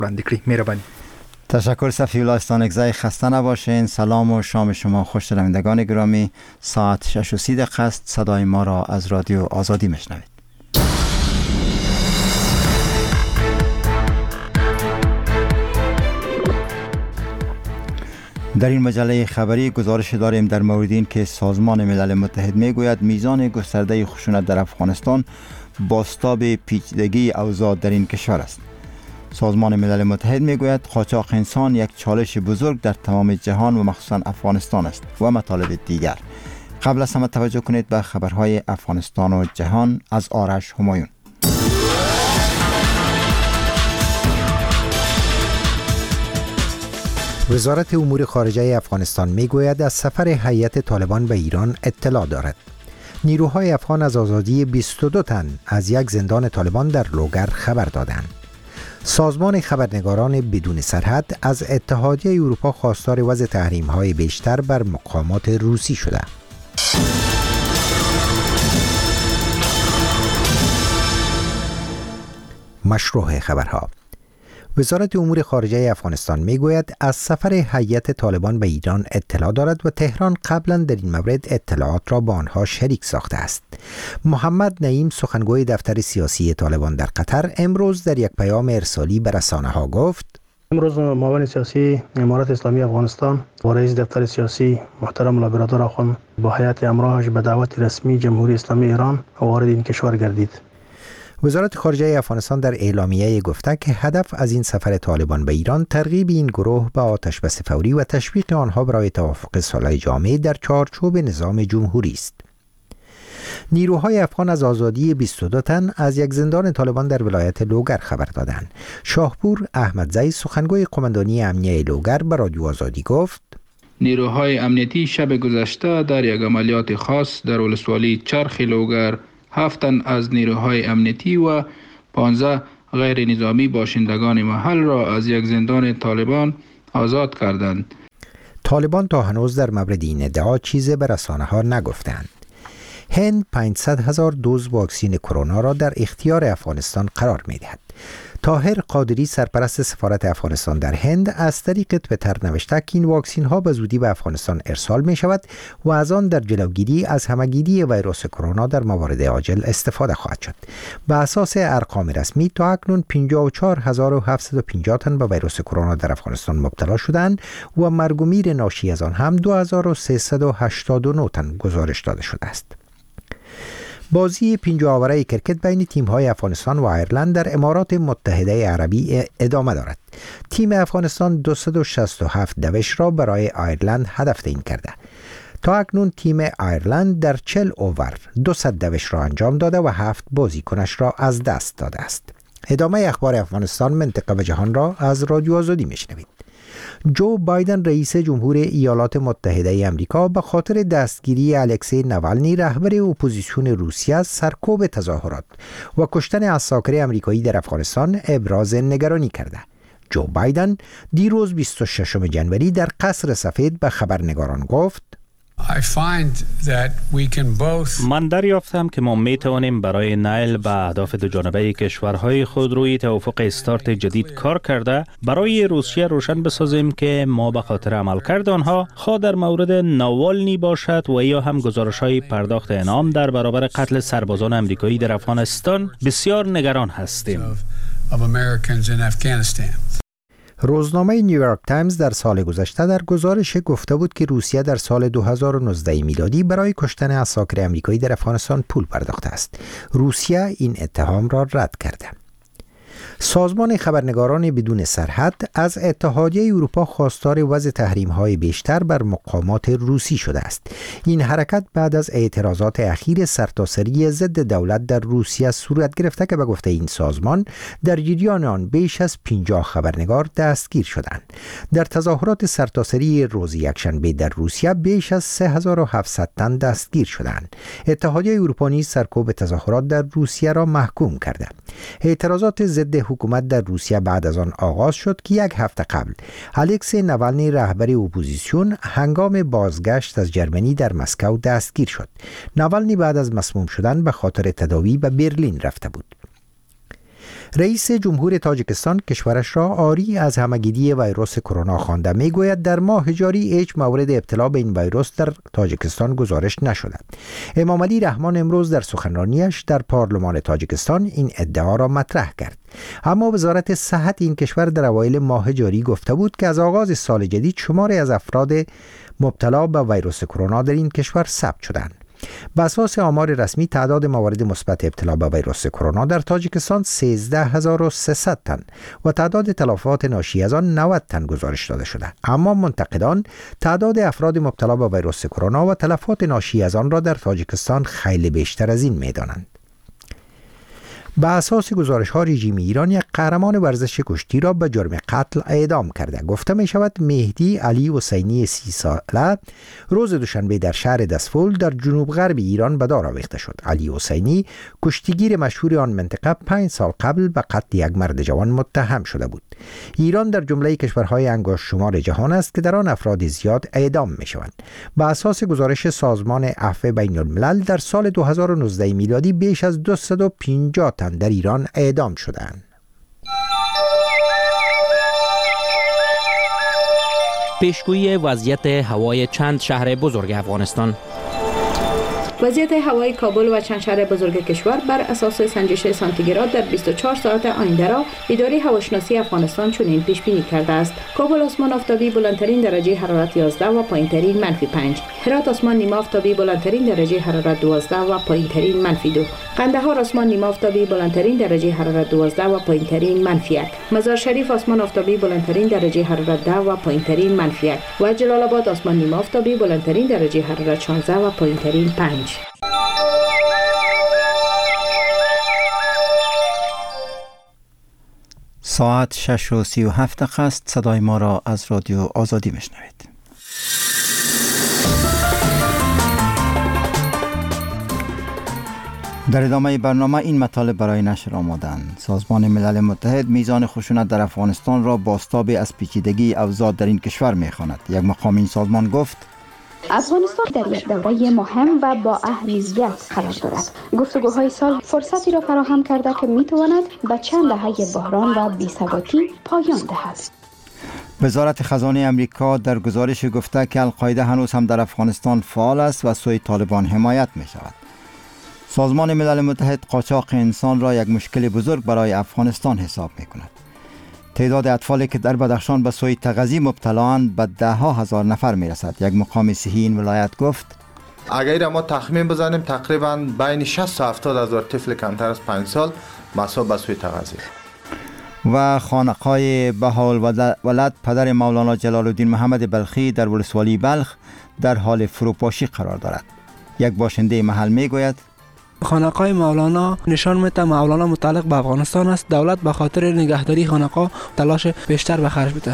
وړاندې کړي. مهرباني. تشکر صفی الله استانکزی. خسته نباشین. سلام و شام شما خوش. شنوندگان گرامی، ساعت 6:30 است. صدای ما را از رادیو آزادی میشنوید. در این مجله خبری گزارش داریم در مورد این که سازمان ملل متحد میگوید میزان گسترده خشونت در افغانستان بازتاب پیچیدگی اوضاع در این کشور است. سازمان ملل متحد میگوید قاچاق انسان یک چالش بزرگ در تمام جهان و مخصوصا افغانستان است و مطالب دیگر. قبل از همه توجه کنید به خبرهای افغانستان و جهان از آرش همایون. وزارت امور خارجه افغانستان میگوید از سفر هیئت طالبان به ایران اطلاع دارد. نیروهای افغان از آزادی 22 تن از یک زندان طالبان در لوگر خبر دادند. سازمان خبرنگاران بدون سرحد از اتحادیه اروپا خواستار وضع تحریم‌های بیشتر بر مقامات روسی شده. مشروع خبرها. وزارت امور خارجه افغانستان میگوید از سفر هیئت طالبان به ایران اطلاع دارد و تهران قبلا در این مورد اطلاعات را با آنها شریک ساخته است. محمد نعیم سخنگوی دفتر سیاسی طالبان در قطر امروز در یک پیام ارسالی به رسانه‌ها گفت: امروز معاون سیاسی امارات اسلامی افغانستان و رئیس دفتر سیاسی محترم لابرادور آخوند با هیئت همراهش به دعوت رسمی جمهوری اسلامی ایران وارد این کشور گردید. وزارت خارجه افغانستان در اعلامیه گفته که هدف از این سفر طالبان به ایران ترغیب این گروه به آتشبس فوری و تشویق آنها برای توافق صلح جامع در چارچوب نظام جمهوری است. نیروهای افغان از آزادی 22 تن از یک زندان طالبان در ولایت لوگر خبر دادند. شاهپور احمدزی سخنگوی قماندانی امنیه لوگر به رادیو آزادی گفت: نیروهای امنیتی شب گذشته در یک عملیات خاص در ولسوالی چرخ لوگر 7 تن از نیروهای امنیتی و 15 غیر نظامی باشندگان محل را از یک زندان طالبان آزاد کردند. طالبان تا هنوز در مورد این ادعا چیزی به رسانه‌ها نگفتند. هند 500,000 دوز واکسن کرونا را در اختیار افغانستان قرار می‌دهد. طاهر قادری سرپرست سفارت افغانستان در هند از طریق توییتر نوشته که این واکسن ها به زودی به افغانستان ارسال می شود و از آن در جلوگیری از همه‌گیری ویروس کرونا در موارد عاجل استفاده خواهد شد. به اساس ارقام رسمی تا اکنون 54750 تن به ویروس کرونا در افغانستان مبتلا شدند و مرگ و میر ناشی از آن هم 2389 تن گزارش داده شده است. بازی 5 آوره کرکت بین تیم‌های افغانستان و ایرلند در امارات متحده عربی ادامه دارد. تیم افغانستان 267 دوش را برای ایرلند هدف تعیین کرده. تا اکنون تیم ایرلند در 40 اوور 200 دوش را انجام داده و 7 بازیکنش را از دست داده است. ادامه اخبار افغانستان، منطقه و جهان را از رادیو آزادی میشنوید. جو بایدن رئیس جمهور ایالات متحده آمریکا به خاطر دستگیری الکسی نوالنی رهبر اپوزیسیون روسیه از سرکوب تظاهرات و کشتن عساکر آمریکایی در افغانستان ابراز نگرانی کرده. جو بایدن دیروز 26 جنوری در قصر سفید به خبرنگاران گفت: من دریافتم که ما می توانیم برای نیل به اهداف دوجانبه کشورهای خود روی توافق استارت جدید کار کرده برای روسیه روشن بسازیم که ما به خاطر عملکرد آنها خواه در مورد نوالنی باشد و یا هم گزارش‌های پرداخت انعام در برابر قتل سربازان آمریکایی در افغانستان بسیار نگران هستیم. روزنامه نیویورک تایمز در سال گذشته در گزارش گفته بود که روسیه در سال 2019 میلادی برای کشتن عساکر آمریکایی در افغانستان پول پرداخته است. روسیه این اتهام را رد کرده. سازمان خبرنگاران بدون سرحد از اتحادیه اروپا خواستار وضع تحریم‌های بیشتر بر مقامات روسی شده است. این حرکت بعد از اعتراضات اخیر سرتاسری ضد دولت در روسیه صورت گرفته که به گفته این سازمان در جریان آن بیش از 50 خبرنگار دستگیر شدند. در تظاهرات سرتاسری روز یکشنبه در روسیه بیش از 3700 تن دستگیر شدند. اتحادیه اروپا نیز سرکوب تظاهرات در روسیه را محکوم کرده. اعتراضات ضد حکومت در روسیه بعد از آن آغاز شد که یک هفته قبل الکسی نوالنی رهبر اپوزیسیون هنگام بازگشت از جرمنی در مسکو دستگیر شد. نوالنی بعد از مسموم شدن به خاطر تداوی به برلین رفته بود. رئیس جمهور تاجیکستان کشورش را عاری از همگیری ویروس کرونا خوانده. میگوید در ماه جاری هیچ مورد ابتلا به این ویروس در تاجیکستان گزارش نشده. امام علی رحمان امروز در سخنرانیش در پارلمان تاجیکستان این ادعا را مطرح کرد. اما وزارت صحت این کشور در اوایل ماه جاری گفته بود که از آغاز سال جدید شماری از افراد مبتلا به ویروس کرونا در این کشور ثبت شدند. بر اساس آمار رسمی تعداد موارد مثبت ابتلا به ویروس کرونا در تاجیکستان 13300 تن و تعداد تلفات ناشی از آن 90 تن گزارش داده شده. اما منتقدان تعداد افراد مبتلا به ویروس کرونا و تلفات ناشی از آن را در تاجیکستان خیلی بیشتر از این می‌دانند. به اساس گزارش‌ها رژیم ایران یک قهرمان ورزش کشتی را به جرم قتل اعدام کرده. گفته می شود مهدی علی حسینی 30 ساله روز دوشنبه در شهر دسفول در جنوب غرب ایران به دار آویخته شد. علی حسینی کشتیگیر مشهور آن منطقه 5 سال قبل به قتل یک مرد جوان متهم شده بود. ایران در جمله کشورهای انگشت شمار جهان است که در آن افراد زیاد اعدام می شوند. به اساس گزارش سازمان عفو بین الملل در سال 2019 میلادی بیش از 250 تن در ایران اعدام شدند. پیشگویی وضعیت هوای چند شهر بزرگ افغانستان. وضعیت هوای کابل و چند شهر بزرگ کشور بر اساس سنجش سانتیگراد در 24 ساعت آینده را اداره هواشناسی افغانستان چنین پیش بینی کرده است: کابل آسمان آفتابی بلندترین درجه حرارت 11 و پایینترین -5. هرات آسمان نیمه آفتابی بلندترین درجه حرارت 12 و پایینترین -2. قندهار آسمان نیمه آفتابی بلندترین درجه حرارت 12 و پایینترین -1. مزار شریف آسمان آفتابی بلندترین درجه حرارت 10 و پایینترین -1 و جلال آباد آسمان نیمه آفتابی بلندترین درجه حرارت 16 و پایینترین 5. ساعت 6:37 است. صدای ما را از رادیو آزادی میشنوید. در ادامه برنامه این مطالب برای نشر آمدند. سازمان ملل متحد میزان خشونت در افغانستان را بازتاب از پیچیدگی اوضاع در این کشور میخواند. یک مقام این سازمان گفت افغانستان در یک دوره مهم و با اهمیت قرار دارد. گفتگوهای سال فرصتی را فراهم کرده که میتواند به چند دهه بحران و بی‌ثباتی پایان دهد. وزارت خزانه امریکا در گزارش گفته که القاعده هنوز هم در افغانستان فعال است و سوی طالبان حمایت می شود. سازمان ملل متحد قاچاق انسان را یک مشکل بزرگ برای افغانستان حساب می کند. تعداد اطفالی که در بدخشان به سوی تغذیه مبتلااند به 10,000 نفر می رسد. یک مقام صحی این ولایت گفت اگر ما تخمین بزنیم تقریبا بین 60 تا 70,000 طفل کمتر از 5 سال مصاب به سوی تغذیه. و خانقاه بهاءالولد پدر مولانا جلال الدین محمد بلخی در ولسوالی بلخ در حال فروپاشی قرار دارد. یک باشنده محل می گوید خانقاه مولانا نشان میده مولانا متعلق به افغانستان است. دولت به خاطر نگهداری خانقاه تلاش بیشتر به خرج بده.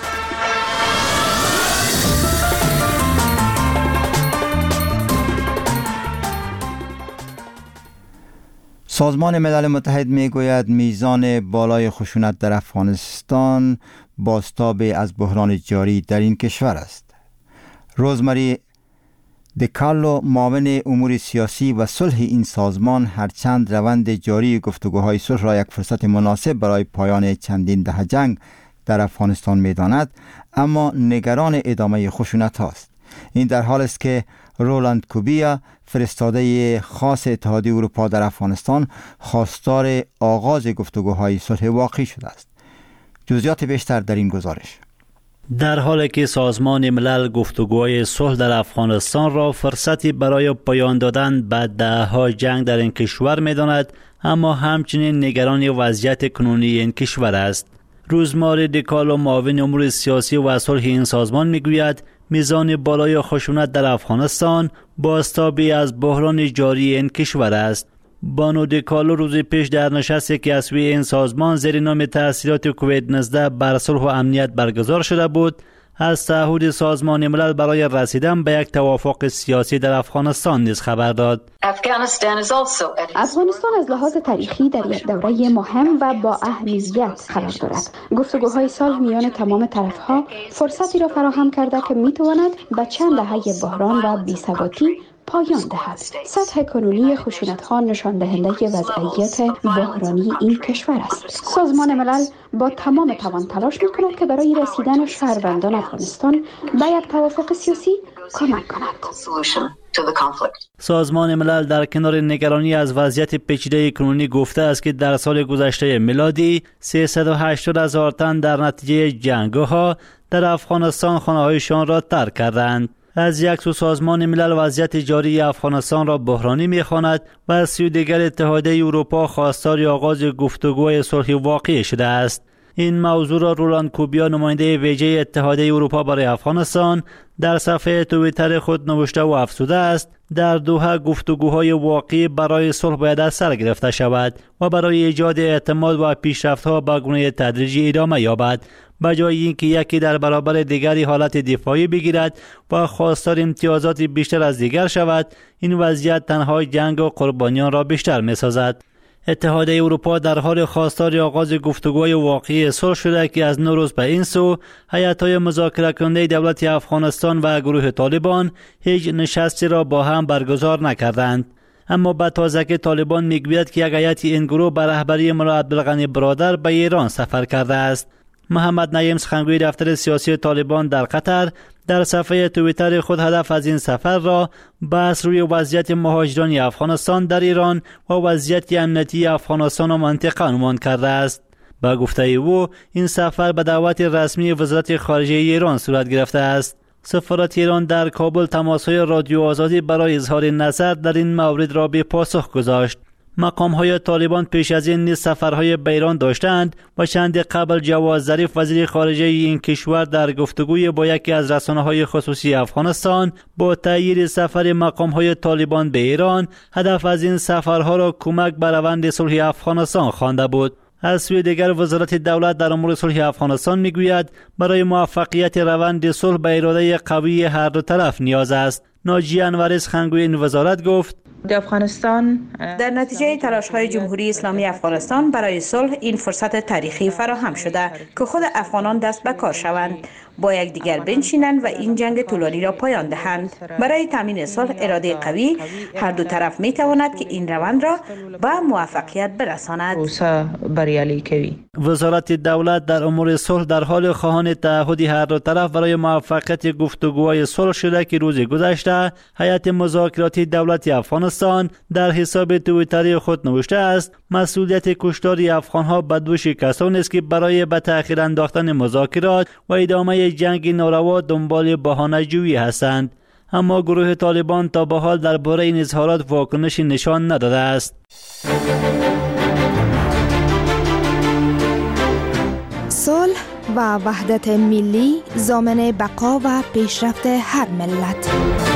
سازمان ملل متحد میگوید میزان بالای خشونت در افغانستان بازتاب از بحران جاری در این کشور است. روزمری دکارلو معاون امور سیاسی و صلح این سازمان هرچند روند جاری گفتگوهای صلح را یک فرصت مناسب برای پایان چندین دهه جنگ در افغانستان می‌داند، اما نگران ادامه خشونت است. این در حال است که رولاند کوبیا فرستاده خاص اتحادیه اروپا در افغانستان خواستار آغاز گفتگوهای صلح واقعی شده است. جزئیات بیشتر در این گزارش. در حالی که سازمان ملل گفتگوهای صلح در افغانستان را فرصتی برای پایان دادن به دهه‌ها جنگ در این کشور می‌داند، اما همچنین نگران وضعیت کنونی این کشور است. روزماری دکارلو معاون امور سیاسی و صلح این سازمان میگوید میزان بالای خشونت در افغانستان بازتابی از بحران جاری این کشور است. بانو دکارلو روز پیش در نشستی که از سوی این سازمان زیر نام تأثیرات کووید 19 بر صلح و امنیت برگزار شده بود، از تعهد سازمان ملل برای رسیدن به یک توافق سیاسی در افغانستان نیز خبر داد. افغانستان از لحاظ تاریخی در یک دوره مهم و با اهمیت قرار دارد. گفتگوهای صلح میان تمام طرفها فرصتی را فراهم کرده که میتواند به چند دهه بحران و بی‌ثباتی پایان دهد. سطح کنونی خشونت‌ها نشان دهنده وضعیت بحرانی این کشور است. سازمان ملل با تمام توان تلاش می‌کند که برای رسیدن شهروندان افغانستان به یک توافق سیاسی کمک کند. سازمان ملل در کنار نگرانی از وضعیت پیچیده کنونی گفته است که در سال گذشته میلادی 380,000 تن در نتیجه جنگ‌ها در افغانستان خانه‌هایشان را ترک کردند. از یک سو سازمان ملل وضعیت جاری افغانستان را بحرانی می‌خواند و از سوی دیگر اتحادیه اروپا خواستار آغاز گفتگوهای صلحی واقعی شده است. این موضوع را رولان کوبیا نماینده ویژه اتحادیه اروپا برای افغانستان در صفحه توییتر خود نوشته و افزوده است در دوحه گفتگوهای واقعی برای صلح باید از سر گرفته شود و برای ایجاد اعتماد و پیشرفت‌ها به گونه تدریجی ادامه یابد، به جای اینکه یکی در برابر دیگری حالت دفاعی بگیرد و خواستار امتیازات بیشتر از دیگر شود. این وضعیت تنها جنگ و قربانیان را بیشتر می‌سازد. اتحادیه اروپا در حال خواستار آغاز گفتگوهای واقعی صلح شده که از نوروز به این سو هیئت‌های مذاکره کننده دولت افغانستان و گروه طالبان هیچ نشستی را با هم برگزار نکردند. اما به تازگی طالبان میگوید که یک هیئت این گروه به رهبری ملا عبدالغنی برادر به ایران سفر کرده است. محمد نعیم سخنگوی دفتر سیاسی طالبان در قطر در صفحه توییتر خود هدف از این سفر را بحث روی وضعیت مهاجران افغانستان در ایران و وضعیت امنیتی افغانستان و منطقه عنوان کرده است. با گفته او این سفر به دعوت رسمی وزارت خارجه ایران صورت گرفته است. سفارت ایران در کابل تماس‌های رادیو آزادی برای اظهار نظر در این مورد را به پاسخ گذاشت. مقام‌های طالبان پیش از این نیز سفرهای به ایران داشتند و چند قبل جواد ظریف وزیر خارجه این کشور در گفتگوی با یکی از رسانه‌های خصوصی افغانستان با تأیید سفر مقام‌های طالبان به ایران هدف از این سفرها را کمک به روند صلح افغانستان خوانده بود. از سوی دیگر وزارت دولت در امور صلح افغانستان میگوید برای موفقیت روند صلح به اراده قوی هر دو طرف نیاز است. ناجیه انوری سخنگوی این وزارت گفت افغانستان در نتیجه تلاش‌های جمهوری اسلامی افغانستان برای صلح این فرصت تاریخی فراهم شده که خود افغانان دست به کار شوند، با یکدیگر بنشینند و این جنگ طولانی را پایان دهند. برای تامین صلح اراده قوی هر دو طرف می تواند که این روند را به موفقیت برساند. وزارت دولت در امور صلح در حال خواهان تعهد هر دو طرف برای موفقیت گفتگوهای صلح شده که روز گذشته هیئت مذاکراتی دولت افغانستان در حساب توییتری خود نوشته است مسئولیت کشتار افغان‌ها به دوش کسانی است که برای به تأخیر انداختن مذاکرات و ادامه جنگ ناروا دنبال بهانه‌جویی هستند. اما گروه طالبان تا به حال درباره این اظهارات واکنشی نشان نداده است. صلح و وحدت ملی ضامن بقا و پیشرفت هر ملت.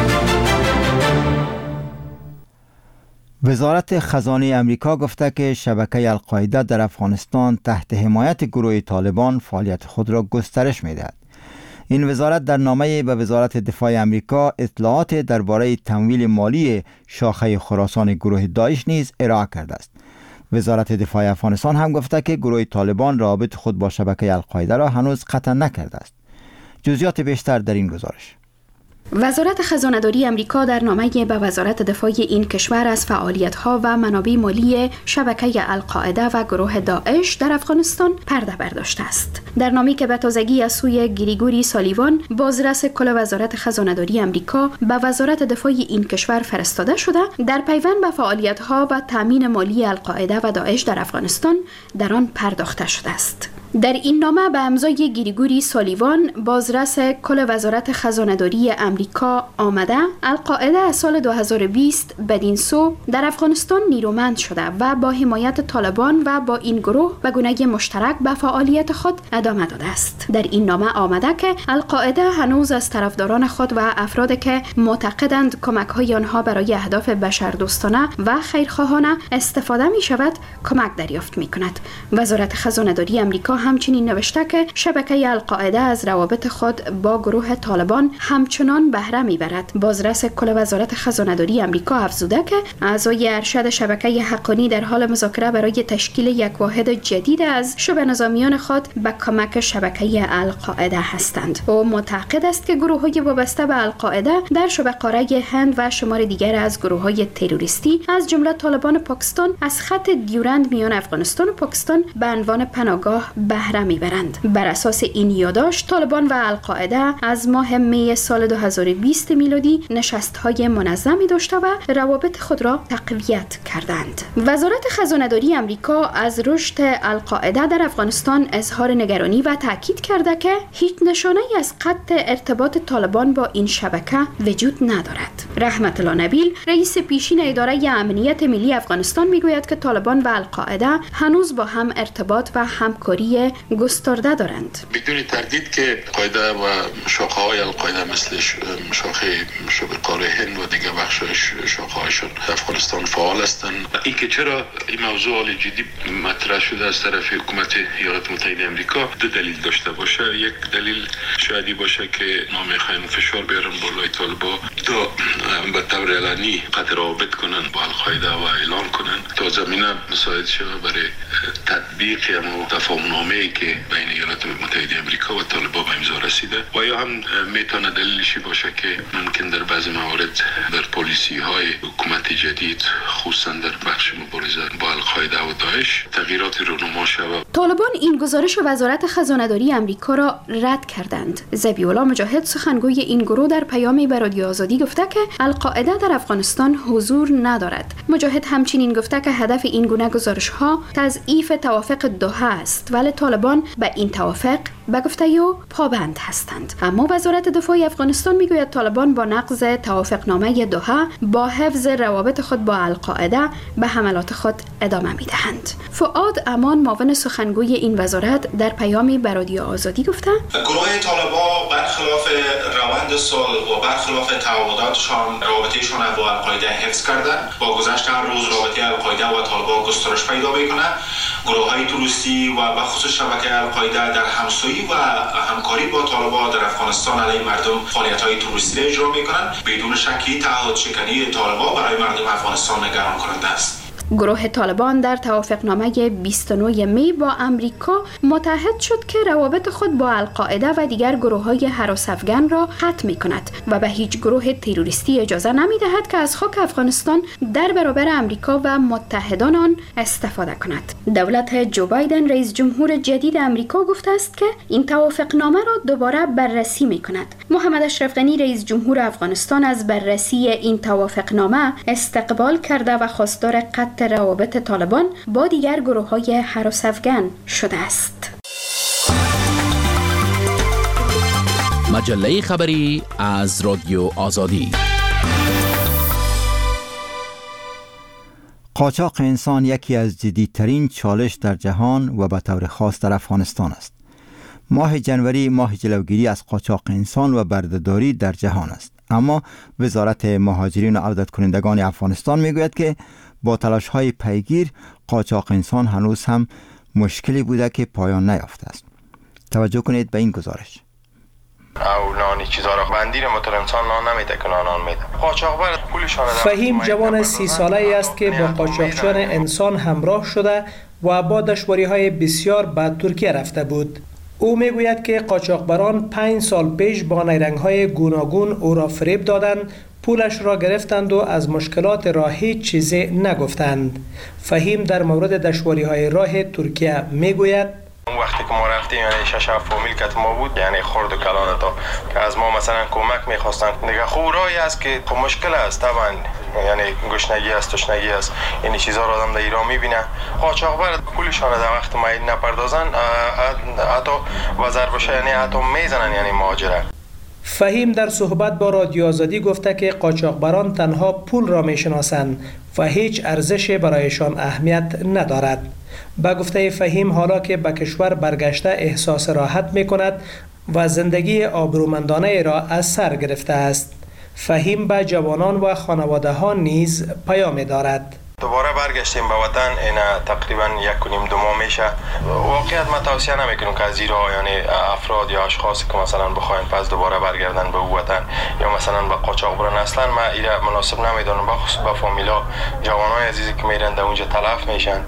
وزارت خزانه امریکا گفته که شبکه القاعده در افغانستان تحت حمایت گروه طالبان فعالیت خود را گسترش می‌دهد. این وزارت در نامه به وزارت دفاع امریکا اطلاعات درباره تمویل مالی شاخه خراسان گروه داعش نیز ارائه کرده است. وزارت دفاع افغانستان هم گفته که گروه طالبان رابط خود با شبکه القاعده را هنوز قطع نکرده است. جزئیات بیشتر در این گزارش. وزارت خزانه‌داری امریکا در نامه به وزارت دفاع این کشور از فعالیت‌ها و منابع مالی شبکه القاعده و گروه داعش در افغانستان پرده برداشته است. در نامه‌ای که به تازگی از سوی گریگوری سالیوان بازرس کل وزارت خزانه‌داری امریکا به وزارت دفاع این کشور فرستاده شده، در پیوند به فعالیت‌ها و تامین مالی القاعده و داعش در افغانستان در آن پرداخته شده است. در این نامه به امضای گریگوری سالیوان بازرس کل وزارت خزانه‌داری امریکا آمده القاعده از سال 2020 بدین سو در افغانستان نیرومند شده و با حمایت طالبان و با این گروه به گونه مشترک به فعالیت خود ادامه داده است. در این نامه آمده که القاعده هنوز از طرفداران خود و افرادی که معتقدند کمک‌های آنها برای اهداف بشردوستانه و خیرخواهانه استفاده می شود کمک دریافت می کند. وزارت خزانه‌داری امریکا همچنین نوشته که شبکه القاعده از روابط خود با گروه طالبان همچنان بهره میبرد. بازرس کل وزارت خزانه‌داری آمریکا افزوده که اعضای ارشد شبکه حقانی در حال مذاکره برای تشکیل یک واحد جدید از شبه نظامیان خود به کمک شبکه القاعده هستند. او معتقد است که گروه‌های وابسته به القاعده در شبه قاره هند و شمار دیگر از گروه‌های تروریستی از جمله طالبان پاکستان از خط دیورند میان افغانستان و پاکستان به عنوان پناهگاه بهره میبرند. بر اساس این یادداشت طالبان و القاعده از ماه می سال 2020 میلادی نشست‌های منظمی داشته و روابط خود را تقویت کردند. وزارت خزانه‌داری آمریکا از رشد القاعده در افغانستان اظهار نگرانی و تاکید کرده که هیچ نشانه‌ای از قطع ارتباط طالبان با این شبکه وجود ندارد. رحمت الله نبیل، رئیس پیشین اداره امنیت ملی افغانستان میگوید که طالبان و القاعده هنوز با هم ارتباط و همکاری گسترده دارند. بدون تردید که قاعده و شاخه‌های القاعده مثل شاخه شبه قاره هند و دیگر بخش‌های شاخه‌هایشون افغانستان فعال هستند. این که چرا این موضوع حال جدی مطرح شده از طرف حکومت ایالات متحده آمریکا دو دلیل داشته باشه. یک دلیل شاید باشه که نمیخواین فشار بیارن بالای طالبان تا به طور علنی قطع روابط کنن با القاعده و اعلان کنن تا زمینه مساعد شود برای تطبیق تفاهم‌نامه‌ای که بین ایالات متحده آمریکا و طالبان به امضا رسیده و یا هم میتونه دلیلشی باشه که ممکن در بعضی موارد در پالیسی‌های حکومت جدید خصوصا در بخش مبارزه با القاعده و داعش تغییراتی رونما شود. طالبان این گزارش وزارت خزانه‌داری آمریکا را رد کردند. ذبیح‌الله مجاهد سخنگوی این گروه در پیامی به رادیو آزادی گفته که القاعده در افغانستان حضور ندارد. مجاهد همچنین گفته که هدف این گونه گزارش‌ها تضعیف توافق دوحه است، ولی طالبان به این توافق به گفته او پابند هستند. اما وزارت دفاع افغانستان میگوید طالبان با نقض توافقنامه دوحه با حفظ روابط خود با القاعده به حملات خود ادامه میدهند. فؤاد امان، معاون سخنگوی این وزارت، در پیامی به رادیو آزادی گفته گروه طالبان برخلاف روند صلح و برخلاف تعهداتشان رابطه‌شان با القاعده حفظ کردند. با گذشت هر روز رابطه القاعده و طالبان گسترش پیدا می‌کند. گروه‌های تروریستی و به خصوص شبکه القاعده در همسایگی و همکاری با طالبان در افغانستان علیه مردم فعالیت‌های تروریستی اجرا می‌کنند. بدون شکی تعهد شکنی طالبان برای مردم افغانستان نگران کننده است. گروه طالبان در توافقنامه 29 می با امریکا متحد شد که روابط خود با القاعده و دیگر گروه‌های هراس افغان را قطع می‌کند و به هیچ گروه تروریستی اجازه نمی‌دهد که از خاک افغانستان در برابر امریکا و متحدان آن استفاده کند. دولت جو بایدن، رئیس جمهور جدید امریکا، گفته است که این توافقنامه را دوباره بررسی می‌کند. محمد اشرف غنی، رئیس جمهور افغانستان، از بررسی این توافقنامه استقبال کرده و خواستار قطع روابط طالبان با دیگر گروه‌های هراس افغان شده است. مجله خبری از رادیو آزادی. قاچاق انسان یکی از جدیدترین چالش در جهان و به طور خاص در افغانستان است. ماه جنوری ماه جلوگیری از قاچاق انسان و بردهداری در جهان است. اما وزارت مهاجرین و عودت کنندگان افغانستان میگوید که با تلاش‌های پیگیر قاچاق انسان هنوز هم مشکلی بوده که پایان نیافته است. توجه کنید به این گزارش. او نانی چیزا را بندیر متر انسان نان نمیده که نان میده. قاچاقبر پولشان فهیم جوان 30 ساله‌ای است که با قاچاقچیان انسان همراه شده و با دشواری‌های بسیار به ترکیه رفته بود. او میگوید که قاچاقبران 5 سال پیش با نیرنگ‌های گوناگون او را فریب دادند، پولش را گرفتند و از مشکلات راه هیچ چیزی نگفتند. فهیم در مورد دشواری‌های راه ترکیه میگوید وقتی که ما رفتیم یعنی 6 فامیل که ما بود یعنی خرد و کلان تا که از ما مثلا کمک می‌خواستند. دیگه خوب راهی است که مشکل است طبعا، یعنی گشنگی است، تشنگی است، این چیزا رو آدم در ایران می‌بینه. قاچاقبر پولشون در وقت ما نپردازن حتی وزر بشه یعنی حتی میزنن یعنی مهاجره. فهیم در صحبت با رادیو آزادی گفته که قاچاقبران تنها پول را میشناسند و هیچ ارزشی برایشان اهمیت ندارد. با گفته فهیم حالا که به کشور برگشته احساس راحت می کند و زندگی آبرومندانه را از سر گرفته است. فهیم به جوانان و خانواده ها نیز پیام دارد. دوباره برگشتیم به وطن. این تقریبا 1.5-2 ماه میشه. واقعیت ما توصیه نمیکنم که از ایران یعنی افراد یا اشخاصی که مثلا بخواین پس دوباره برگردن به وطن یا مثلا به قاچاق برن، اصلا ما اینا مناسب نمیدونم، بخصوص به فامیلا جوانای عزیزی که میرن در اونجا تلف میشن.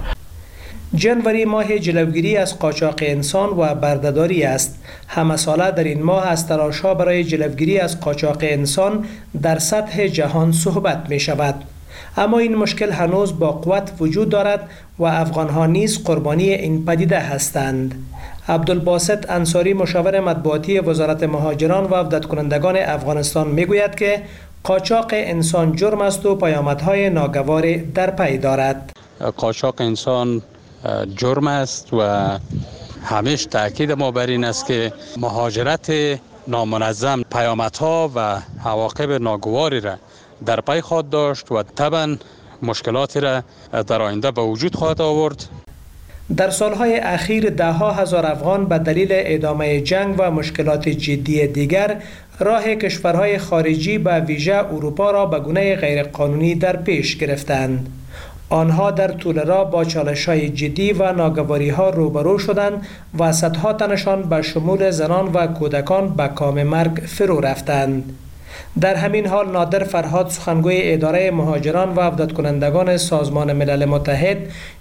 جنوری ماه جلوگیری از قاچاق انسان و بردهداری است. همه ساله در این ماه از تلاش‌ها برای جلوگیری از قاچاق انسان در سطح جهان صحبت می شود. اما این مشکل هنوز با قوت وجود دارد و افغان‌ها نیز قربانی این پدیده هستند. عبدالباسط انصاری مشاور مطبوعاتی وزارت مهاجران و عودت کنندگان افغانستان میگوید که قاچاق انسان جرم است و پیامدهای ناگوار در پی دارد. قاچاق انسان جرم است و همیشه تاکید ما بر این است که مهاجرت نامنظم پیامدها و عواقب ناگواری را در پی خواهد داشت و طبعا مشکلاتی را در آینده به وجود خواهد آورد. در سالهای اخیر ده‌ها هزار افغان به دلیل ادامه جنگ و مشکلات جدی دیگر راه کشورهای خارجی به ویژه اروپا را به گونه غیرقانونی در پیش گرفتند. آنها در طول راه با چالش‌های جدی و ناگواری‌ها روبرو شدند و صدها تنشان به شمول زنان و کودکان به کام مرگ فرو رفتند. در همین حال نادر فرهاد سخنگوی اداره مهاجران و عودت کنندگان سازمان ملل متحد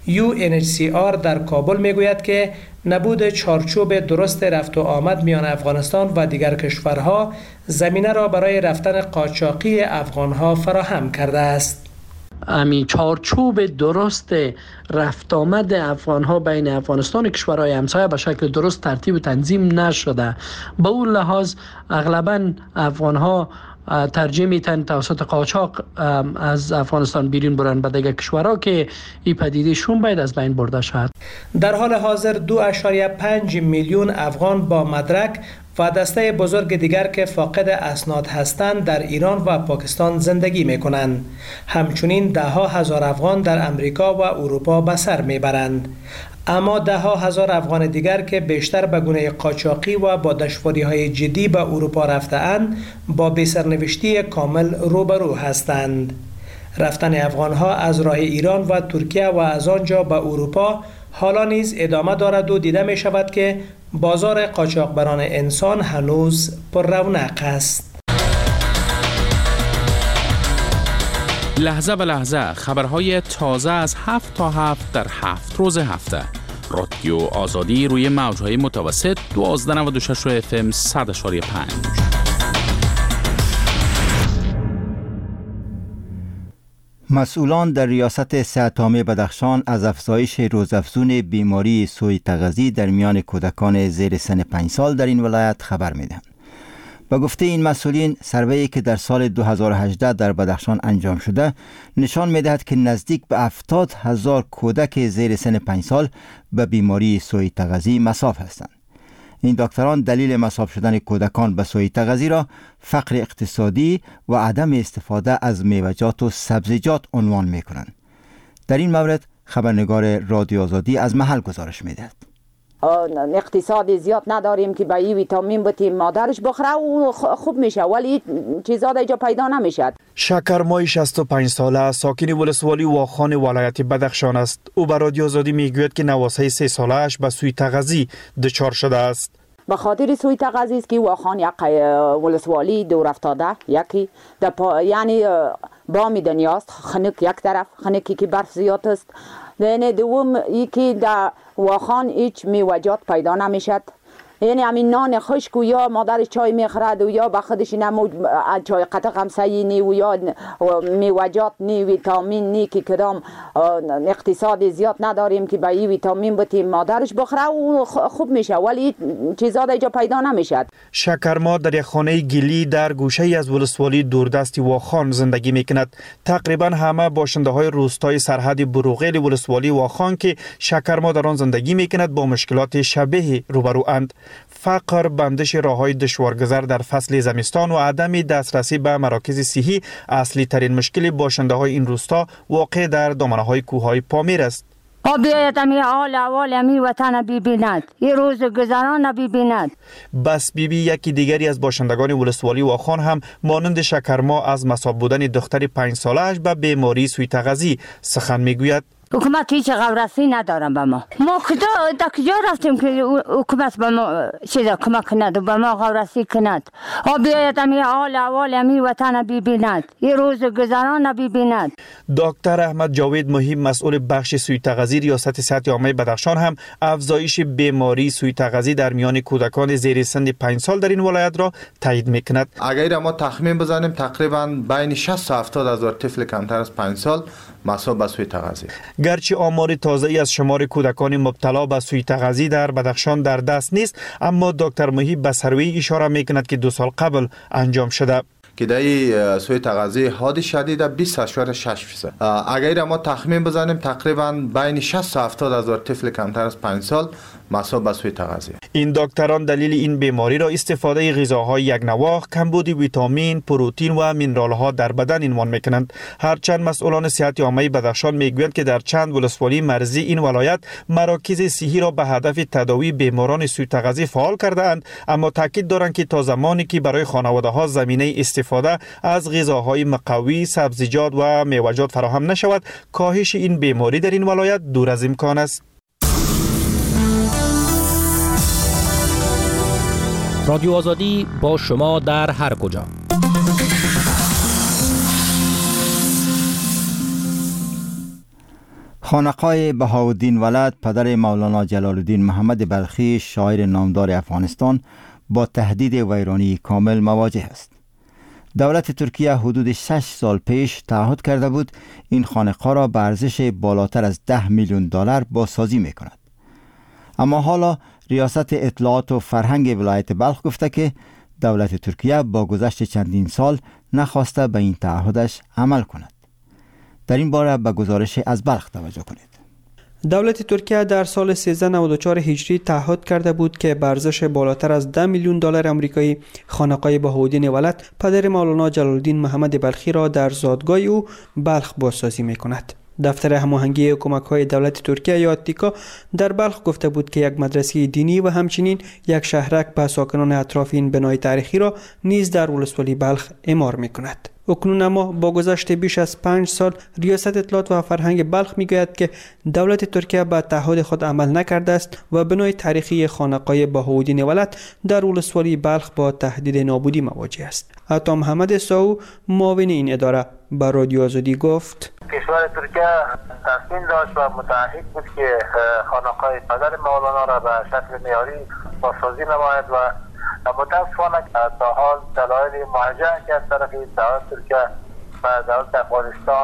UNHCR در کابل میگوید که نبود چارچوب درست رفت و آمد میان افغانستان و دیگر کشورها زمینه را برای رفتن قاچاقی افغانها فراهم کرده است. امی چارچوب درست رفت آمد افغان‌ها بین افغانستان و کشورهای همسایه به شکل درست ترتیب و تنظیم نشده. به اون لحاظ اغلباً افغان‌ها ترجیح میتن توسط قاچاق از افغانستان بیرون برن به دیگر کشورها که این پدیده شون باید از بین برده شد. در حال حاضر 2.5 میلیون افغان با مدرک و دسته بزرگ دیگر که فاقد اسناد هستند در ایران و پاکستان زندگی میکنند. همچنین ده‌ها هزار افغان در امریکا و اروپا به سر میبرند. اما ده‌ها هزار افغان دیگر که بیشتر به گونه قاچاقی و با دشواری‌های جدی به اروپا رفته‌اند با بی‌سرنوشتی کامل روبرو هستند. رفتن افغان‌ها از راه ایران و ترکیه و از آنجا به اروپا حالا نیز ادامه دارد و دیده می شود که بازار قاچاقبران انسان هنوز پر رونق است. لحظه به لحظه خبرهای تازه از 7 تا 7 در 7 روز هفته. رادیو آزادی روی موجهای متوسط 1296 FM 100.5. مسئولان در ریاست صحت عامه بدخشان از افزایش روزافزون بیماری سوی تغذی در میان کودکان زیر سن 5 سال در این ولایت خبر میدهند. با گفته این مسئولین، سرویی که در سال 2018 در بدخشان انجام شده نشان میدهد که نزدیک به 70,000 کودک زیر سن 5 سال به بیماری سوی تغذی مصاب هستند. این دکتران دلیل مصاب شدن کودکان به سوی تغذی را فقر اقتصادی و عدم استفاده از میوه‌جات و سبزیجات عنوان میکنند. در این مورد خبرنگار رادیو آزادی از محل گزارش میدهد. اقتصاد زیاد نداریم که با این ویتامین بتیم مادرش بخوره و خوب میشه، ولی چیزا اینجا پیدا نمیشد. شکرمای 65 ساله ساکن ولسوالی واخان ولایت بدخشان است. او به رادیو آزادی میگوید که نواسه 3 ساله‌اش به سوی تغذی دچار شده است. به خاطر سوی تغذی است که واخان یک ولسوالی دور افتاده، یکی یعنی بامی دنیاست، خنک یک طرف، خنکی که برف زیاد است. یعنی دوم یکی در واخان هیچ میوه‌جات پیدا نمیشد. یعنی همین نان خشک و یا مادرش چای میخورد و یا به خودش نمو چای قطع غمسه‌ای نی و یا میوه‌جات نی، ویتامین نی، که کدام اقتصاد زیاد نداریم که به این ویتامین بتیم مادرش بخوره و خوب میشه، ولی چیزا اینجا پیدا نمیشد. شکرما در یک خانه گلی در گوشه ای از ولسوالی دوردست واخان زندگی میکند. تقریبا همه باشنده های روستای سرحد بروغیل ولسوالی واخان که شکرما در آن زندگی میکند با مشکلات شبیه روبروند. فقر، بندش راههای دشوارگذر در فصل زمستان و عدم دسترسی به مراکز صحی اصلی ترین مشکل باشنده های این روستا واقع در دامنه های کوههای پامیر است. بیاید امی حال احوال امی وطن ببیند، این روز گذران ببیند. بس بیبی یکی دیگری از باشندگان ولسوالی واخان هم مانند شکرما از مصاب بودن دختر 5 ساله‌اش به بیماری سوی تغذی سخن میگوید. حکومت هیچ غورسی ندارم به ما کجا رفتیم که حکومت به ما چیزا کمک کند و به ما غورسی کند. بیاید امی حال احوال امی وطن ببیند، این روز گذران ببیند. دکتر احمد جاوید مهم مسئول بخش سوی تغذی ریاست صحت عامه بدخشان هم افزایش بیماری سوی تغذی در میان کودکان زیر سن 5 سال در این ولایت را تایید میکند. اگر ما تخمین بزنیم تقریبا بین 60 تا 70 هزار طفل کمتر از 5 سال مصاب به سوی تغذی. گرچه آمار تازه‌ای از شمار کودکان مبتلا به سوی تغذی در بدخشان در دست نیست، اما دکتر محیب به سروی اشاره میکند که 2 سال قبل انجام شده. که در سوی تغذی حاد شدید 20.6%. اگر ما تخمین بزنیم تقریبا بین 60 تا 70 هزار طفل کمتر از 5 سال مصاب به سوی تغذی. این دکتران دلیل این بیماری را استفاده غذاهای یک نواخت، کمبود ویتامین، پروتئین و مینرال‌ها در بدن عنوان میکنند. هرچند مسئولان صحت عامه بدخشان میگویند که در چند ولسوالی مرزی این ولایت مراکز صحی را به هدف تداوی بیماران سوی تغذی فعال کرده اند، اما تاکید دارند که تا زمانی که برای خانواده‌ها زمینه استفاده از غذاهای مقوی، سبزیجات و میوه‌جات فراهم نشود، کاهش این بیماری در این ولایت دور از امکان است. رادیو آزادی با شما در هر کجا. خانقاه بهاءالدین ولد پدر مولانا جلال الدین محمد بلخی شاعر نامدار افغانستان با تهدید ویرانی کامل مواجه است. دولت ترکیه حدود 6 سال پیش تعهد کرده بود این خانقاه را به ارزش بالاتر از 10 میلیون دلار بازسازی میکند. اما حالا ریاست اطلاعات و فرهنگ ولایت بلخ گفته که دولت ترکیه با گذشت چندین سال نخواسته به این تعهدش عمل کند. در این باره به گزارش از بلخ توجه کنید. دولت ترکیه در سال 1394 هجری تعهد کرده بود که به ارزش بالاتر از 10 میلیون دلار آمریکایی خانقاه بهاءالدین ولد پدر مولانا جلال الدین محمد بلخی را در زادگاه او بلخ بازسازی می‌کند. دفتر هماهنگی کمک‌های دولت ترکیه یا آتیکا در بلخ گفته بود که یک مدرسه دینی و همچنین یک شهرک به ساکنان اطراف این بنای تاریخی را نیز در ولسوالی بلخ اعمار می‌کند. اکنون اما با گذشت بیش از 5 سال ریاست اطلاعات و فرهنگ بلخ میگوید که دولت ترکیه به تعهد خود عمل نکرده است و بنای تاریخی خانقاه بهاءالدین ولد در ولسوالی بلخ با تهدید نابودی مواجه است. عطا محمد ساو معاون این اداره به رادیو آزادی گفت کشور ترکیه تصمیم داشت و متعهد بود که خانقاه پدر مولانا را به شکل معیاری بازسازی نماید و متاسفانه تا حال دلایل موجه که از طرف دولت ترکیه و دولت افغانستان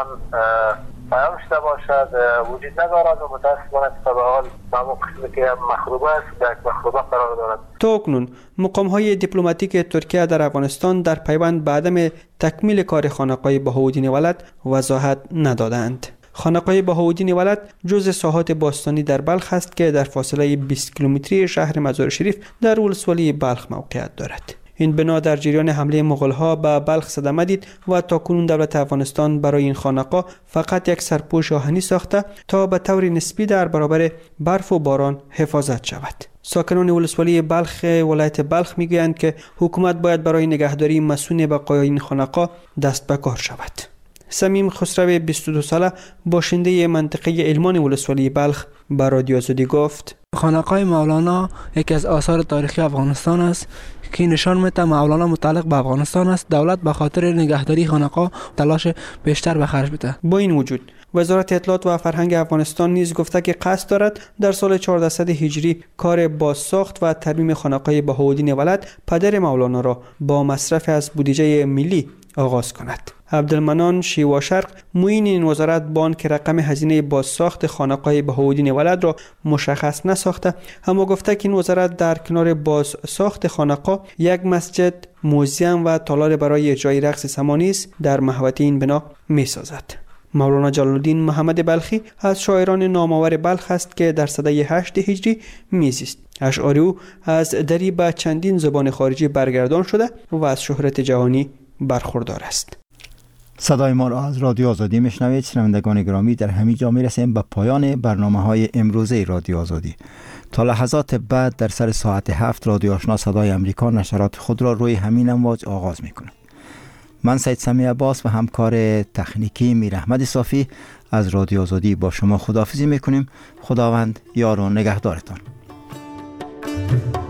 بیان شده باشد وجود ندارد و متاسفانه تا به حال همون قسمی که مخروبه است یک مخروبه قرار دارد. تا اکنون مقام‌های دیپلماتیک ترکیه در افغانستان در پیوند به عدم تکمیل کار خانقاه بهاءالدین ولد وضاحت ندادند. خانقاه بهاءالدین ولد جزء ساحات باستانی در بلخ است که در فاصله 20 کیلومتری شهر مزار شریف در ولسوالی بلخ موقعیت دارد. این بنا در جریان حمله مغول‌ها به بلخ صدمه دید و تاکنون دولت افغانستان برای این خانقاه فقط یک سرپوش آهنی ساخته تا به طور نسبی در برابر برف و باران حفاظت شود. ساکنان ولسوالی بلخ ولایت بلخ میگویند که حکومت باید برای نگهداری مصون بقای این خانقاه دست به کار شود. سمیم خسرو 22 ساله باشنده منطقه علمان ولسوالی بلخ به رادیو آزادی گفت خانقاه مولانا یکی از آثار تاریخی افغانستان است که نشان میده مولانا متعلق به افغانستان است. دولت به خاطر نگهداری خانقاه تلاش بیشتر به خرج بده. با این وجود وزارت اطلاعات و فرهنگ افغانستان نیز گفته که قصد دارد در سال 1400 هجری کار بازساخت و ترمیم خانقاه بهاءالدین ولد پدر مولانا را با مصرف از بودجه ملی آغاز کند. عبدالمنان شیوا شرق معین این وزارت بان که رقم هزینه بازساخت خانقاه بهاءالدین ولد را مشخص نساخته، اما گفته که این وزارت در کنار بازساخت خانقاه یک مسجد، موزیم و تالار برای اجرای رقص سمانیز در محوطه این بنا می‌سازد. مولانا جلال الدین محمد بلخی از شاعران نامآور بلخ است که در سده 8 هجری میزیست. اشعار او از دری به چندین زبان خارجی برگردان شده و از شهرت جهانی برخوردار است. صدای ما را از رادیو آزادی میشنوید. شنوندگان گرامی، در همین جا میرسیم به پایان برنامه‌های امروزه رادیو آزادی. تا لحظات بعد در سر ساعت 7 رادیو آشنا صدای امریکا نشرات خود را روی همین امواج آغاز میکنه. من سید سمی عباس و همکار تکنیکی میر احمد صافی از رادیو آزادی با شما خداحافظی میکنیم. خداوند یار و نگهدارتان.